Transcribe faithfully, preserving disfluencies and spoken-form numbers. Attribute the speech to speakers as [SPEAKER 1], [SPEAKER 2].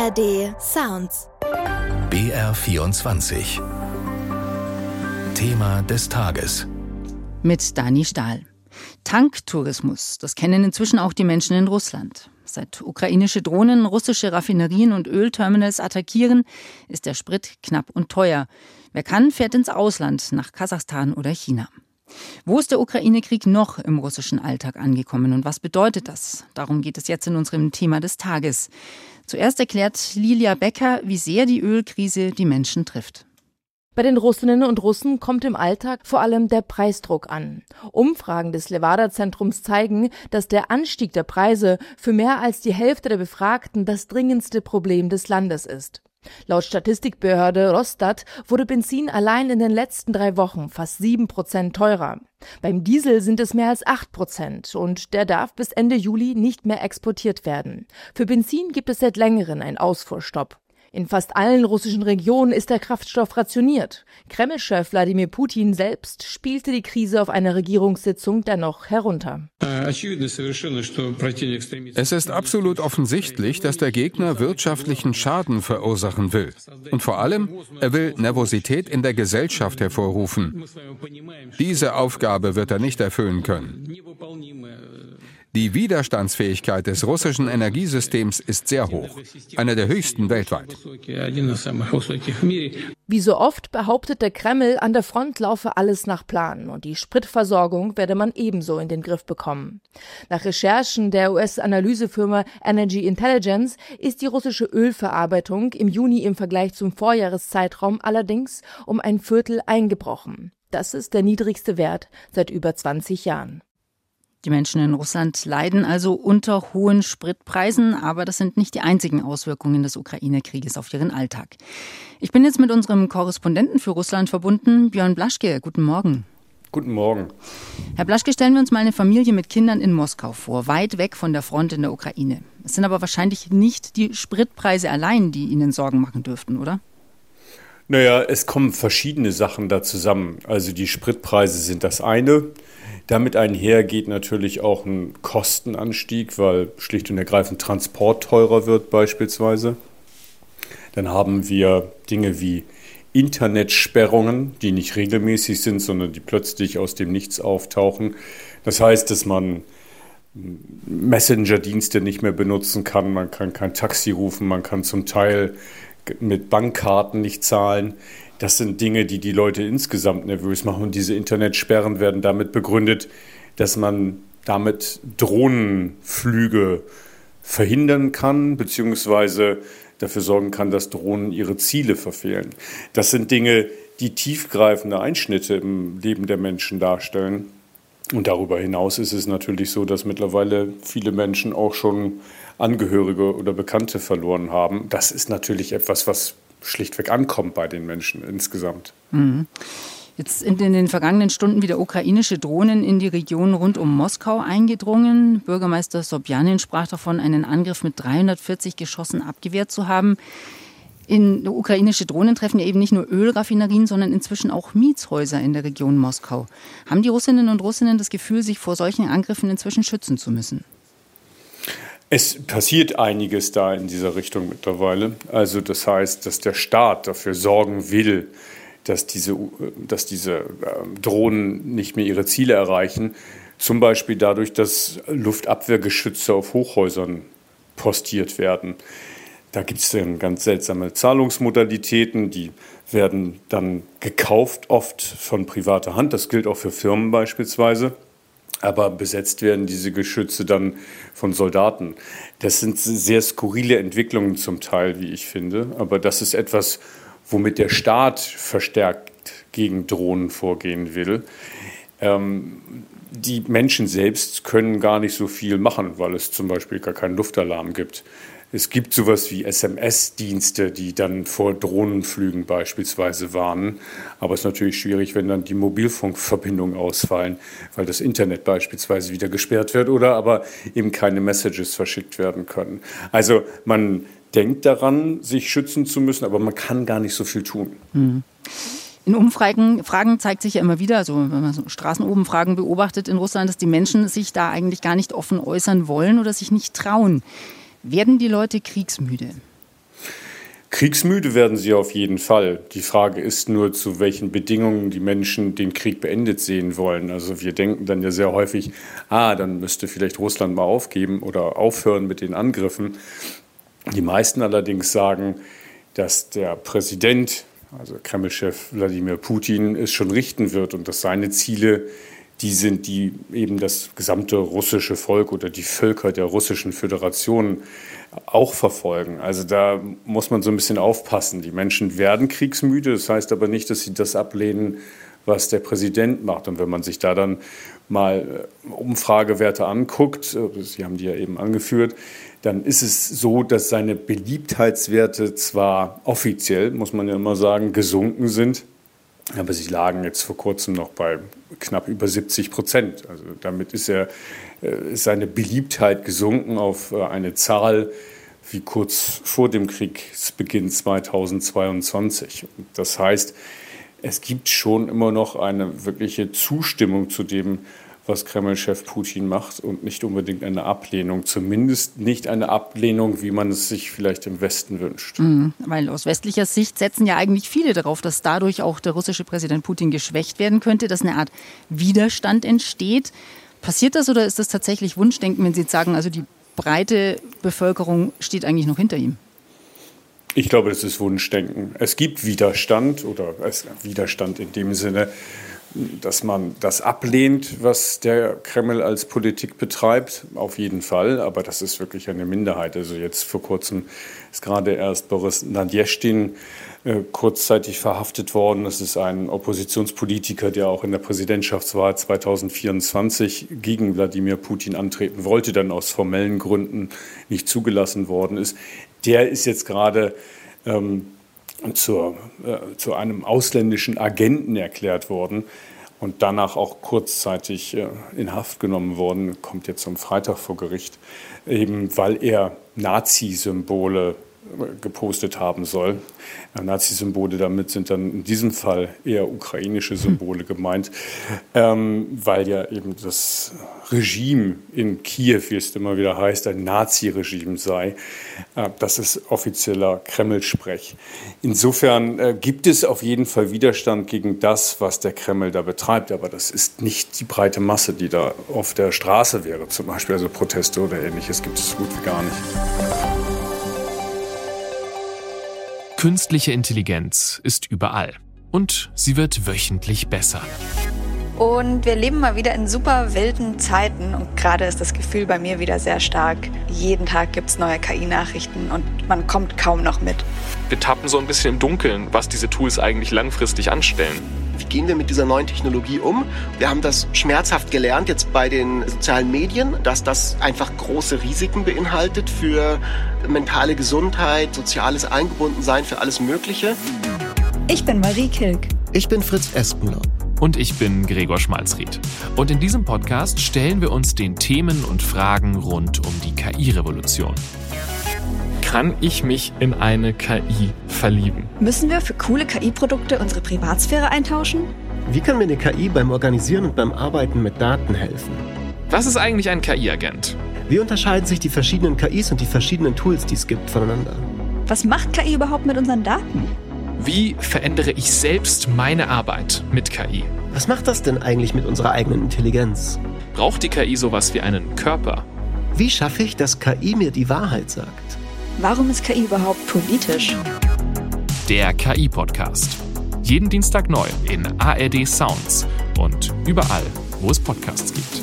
[SPEAKER 1] A R D Sounds.
[SPEAKER 2] B R vierundzwanzig. Thema des Tages.
[SPEAKER 3] Mit Dani Stahl. Tanktourismus, das kennen inzwischen auch die Menschen in Russland. Seit ukrainische Drohnen russische Raffinerien und Ölterminals attackieren, ist der Sprit knapp und teuer. Wer kann, fährt ins Ausland, nach Kasachstan oder China. Wo ist der Ukraine-Krieg noch im russischen Alltag angekommen und was bedeutet das? Darum geht es jetzt in unserem Thema des Tages. Zuerst erklärt Lilia Becker, wie sehr die Ölkrise die Menschen trifft.
[SPEAKER 4] Bei den Russinnen und Russen kommt im Alltag vor allem der Preisdruck an. Umfragen des Levada-Zentrums zeigen, dass der Anstieg der Preise für mehr als die Hälfte der Befragten das dringendste Problem des Landes ist. Laut Statistikbehörde Rosstat wurde Benzin allein in den letzten drei Wochen fast sieben Prozent teurer. Beim Diesel sind es mehr als acht Prozent und der darf bis Ende Juli nicht mehr exportiert werden. Für Benzin gibt es seit längerem einen Ausfuhrstopp. In fast allen russischen Regionen ist der Kraftstoff rationiert. Kreml-Chef Wladimir Putin selbst spielte die Krise auf einer Regierungssitzung dennoch herunter.
[SPEAKER 5] Es ist absolut offensichtlich, dass der Gegner wirtschaftlichen Schaden verursachen will. Und vor allem, er will Nervosität in der Gesellschaft hervorrufen. Diese Aufgabe wird er nicht erfüllen können. Die Widerstandsfähigkeit des russischen Energiesystems ist sehr hoch, eine der höchsten weltweit.
[SPEAKER 4] Wie so oft behauptet der Kreml, an der Front laufe alles nach Plan und die Spritversorgung werde man ebenso in den Griff bekommen. Nach Recherchen der U S-Analysefirma Energy Intelligence ist die russische Ölverarbeitung im Juni im Vergleich zum Vorjahreszeitraum allerdings um ein Viertel eingebrochen. Das ist der niedrigste Wert seit über zwanzig Jahren.
[SPEAKER 3] Die Menschen in Russland leiden also unter hohen Spritpreisen, aber das sind nicht die einzigen Auswirkungen des Ukraine-Krieges auf ihren Alltag. Ich bin jetzt mit unserem Korrespondenten für Russland verbunden, Björn Blaschke. Guten Morgen.
[SPEAKER 6] Guten Morgen.
[SPEAKER 3] Herr Blaschke, stellen wir uns mal eine Familie mit Kindern in Moskau vor, weit weg von der Front in der Ukraine. Es sind aber wahrscheinlich nicht die Spritpreise allein, die Ihnen Sorgen machen dürften, oder?
[SPEAKER 6] Naja, es kommen verschiedene Sachen da zusammen. Also die Spritpreise sind das eine. Damit einher geht natürlich auch ein Kostenanstieg, weil schlicht und ergreifend Transport teurer wird beispielsweise. Dann haben wir Dinge wie Internetsperrungen, die nicht regelmäßig sind, sondern die plötzlich aus dem Nichts auftauchen. Das heißt, dass man Messenger-Dienste nicht mehr benutzen kann, man kann kein Taxi rufen, man kann zum Teil mit Bankkarten nicht zahlen. Das sind Dinge, die die Leute insgesamt nervös machen. Und diese Internetsperren werden damit begründet, dass man damit Drohnenflüge verhindern kann, beziehungsweise dafür sorgen kann, dass Drohnen ihre Ziele verfehlen. Das sind Dinge, die tiefgreifende Einschnitte im Leben der Menschen darstellen. Und darüber hinaus ist es natürlich so, dass mittlerweile viele Menschen auch schon Angehörige oder Bekannte verloren haben. Das ist natürlich etwas, was schlichtweg ankommt bei den Menschen insgesamt.
[SPEAKER 3] Mhm. Jetzt sind in den vergangenen Stunden wieder ukrainische Drohnen in die Region rund um Moskau eingedrungen. Bürgermeister Sobjanin sprach davon, einen Angriff mit dreihundertvierzig Geschossen abgewehrt zu haben. In ukrainische Drohnen treffen ja eben nicht nur Ölraffinerien, sondern inzwischen auch Mietshäuser in der Region Moskau. Haben die Russinnen und Russen das Gefühl, sich vor solchen Angriffen inzwischen schützen zu müssen?
[SPEAKER 6] Es passiert einiges da in dieser Richtung mittlerweile. Also das heißt, dass der Staat dafür sorgen will, dass diese, dass diese Drohnen nicht mehr ihre Ziele erreichen. Zum Beispiel dadurch, dass Luftabwehrgeschütze auf Hochhäusern postiert werden. Da gibt es dann ganz seltsame Zahlungsmodalitäten, die werden dann gekauft, oft von privater Hand. Das gilt auch für Firmen beispielsweise. Aber besetzt werden diese Geschütze dann von Soldaten. Das sind sehr skurrile Entwicklungen zum Teil, wie ich finde. Aber das ist etwas, womit der Staat verstärkt gegen Drohnen vorgehen will. Ähm, die Menschen selbst können gar nicht so viel machen, weil es zum Beispiel gar keinen Luftalarm gibt. Es gibt sowas wie S M S-Dienste, die dann vor Drohnenflügen beispielsweise warnen. Aber es ist natürlich schwierig, wenn dann die Mobilfunkverbindungen ausfallen, weil das Internet beispielsweise wieder gesperrt wird oder aber eben keine Messages verschickt werden können. Also man denkt daran, sich schützen zu müssen, aber man kann gar nicht so viel tun.
[SPEAKER 3] Hm. In Umfragen Fragen zeigt sich ja immer wieder, also wenn man so Straßenumfragen beobachtet in Russland, dass die Menschen sich da eigentlich gar nicht offen äußern wollen oder sich nicht trauen. Werden die Leute kriegsmüde?
[SPEAKER 6] Kriegsmüde werden sie auf jeden Fall. Die Frage ist nur, zu welchen Bedingungen die Menschen den Krieg beendet sehen wollen. Also wir denken dann ja sehr häufig, ah, dann müsste vielleicht Russland mal aufgeben oder aufhören mit den Angriffen. Die meisten allerdings sagen, dass der Präsident, also Kreml-Chef Wladimir Putin, es schon richten wird und dass seine Ziele die sind, die eben das gesamte russische Volk oder die Völker der Russischen Föderation auch verfolgen. Also da muss man so ein bisschen aufpassen. Die Menschen werden kriegsmüde, das heißt aber nicht, dass sie das ablehnen, was der Präsident macht. Und wenn man sich da dann mal Umfragewerte anguckt, Sie haben die ja eben angeführt, dann ist es so, dass seine Beliebtheitswerte zwar offiziell, muss man ja immer sagen, gesunken sind, aber sie lagen jetzt vor kurzem noch bei knapp über siebzig Prozent. Also damit ist, er, ist seine Beliebtheit gesunken auf eine Zahl wie kurz vor dem Kriegsbeginn zweitausendzweiundzwanzig. Das heißt, es gibt schon immer noch eine wirkliche Zustimmung zu dem, was Kreml-Chef Putin macht und nicht unbedingt eine Ablehnung, zumindest nicht eine Ablehnung, wie man es sich vielleicht im Westen wünscht.
[SPEAKER 3] Mhm, weil aus westlicher Sicht setzen ja eigentlich viele darauf, dass dadurch auch der russische Präsident Putin geschwächt werden könnte, dass eine Art Widerstand entsteht. Passiert das oder ist das tatsächlich Wunschdenken, wenn Sie jetzt sagen, also die breite Bevölkerung steht eigentlich noch hinter ihm?
[SPEAKER 6] Ich glaube, das ist Wunschdenken. Es gibt Widerstand oder es Widerstand in dem Sinne, dass man das ablehnt, was der Kreml als Politik betreibt, auf jeden Fall. Aber das ist wirklich eine Minderheit. Also jetzt vor kurzem ist gerade erst Boris Nadjeschtin äh, kurzzeitig verhaftet worden. Das ist ein Oppositionspolitiker, der auch in der Präsidentschaftswahl zweitausendvierundzwanzig gegen Wladimir Putin antreten wollte, dann aus formellen Gründen nicht zugelassen worden ist. Der ist jetzt gerade ähm, Zur, äh, zu einem ausländischen Agenten erklärt worden und danach auch kurzzeitig äh, in Haft genommen worden, kommt jetzt am Freitag vor Gericht, eben weil er Nazi-Symbole gepostet haben soll. Ja, Nazi-Symbole, damit sind dann in diesem Fall eher ukrainische Symbole gemeint, ähm, weil ja eben das Regime in Kiew, wie es immer wieder heißt, ein Nazi-Regime sei. Äh, das ist offizieller Kreml-Sprech. Insofern äh, gibt es auf jeden Fall Widerstand gegen das, was der Kreml da betreibt, aber das ist nicht die breite Masse, die da auf der Straße wäre, zum Beispiel also Proteste oder Ähnliches gibt es so gut wie gar nicht.
[SPEAKER 1] Künstliche Intelligenz ist überall und sie wird wöchentlich besser.
[SPEAKER 7] Und wir leben mal wieder in super wilden Zeiten und gerade ist das Gefühl bei mir wieder sehr stark. Jeden Tag gibt es neue K I-Nachrichten und man kommt kaum noch mit.
[SPEAKER 8] Wir tappen so ein bisschen im Dunkeln, was diese Tools eigentlich langfristig anstellen.
[SPEAKER 9] Wie gehen wir mit dieser neuen Technologie um? Wir haben das schmerzhaft gelernt jetzt bei den sozialen Medien, dass das einfach große Risiken beinhaltet für mentale Gesundheit, soziales Eingebundensein, für alles Mögliche.
[SPEAKER 10] Ich bin Marie Kilk.
[SPEAKER 11] Ich bin Fritz Espenlaub.
[SPEAKER 1] Und ich bin Gregor Schmalzried. Und in diesem Podcast stellen wir uns den Themen und Fragen rund um die K I-Revolution.
[SPEAKER 8] Kann ich mich in eine K I verlieben?
[SPEAKER 10] Müssen wir für coole K I-Produkte unsere Privatsphäre eintauschen?
[SPEAKER 11] Wie kann mir eine K I beim Organisieren und beim Arbeiten mit Daten helfen?
[SPEAKER 8] Was ist eigentlich ein K I-Agent?
[SPEAKER 11] Wie unterscheiden sich die verschiedenen K Is und die verschiedenen Tools, die es gibt, voneinander?
[SPEAKER 10] Was macht K I überhaupt mit unseren Daten?
[SPEAKER 1] Wie verändere ich selbst meine Arbeit mit K I?
[SPEAKER 11] Was macht das denn eigentlich mit unserer eigenen Intelligenz?
[SPEAKER 1] Braucht die K I sowas wie einen Körper?
[SPEAKER 11] Wie schaffe ich, dass K I mir die Wahrheit sagt?
[SPEAKER 10] Warum ist K I überhaupt politisch?
[SPEAKER 1] Der K I-Podcast. Jeden Dienstag neu in A R D Sounds und überall, wo es Podcasts gibt.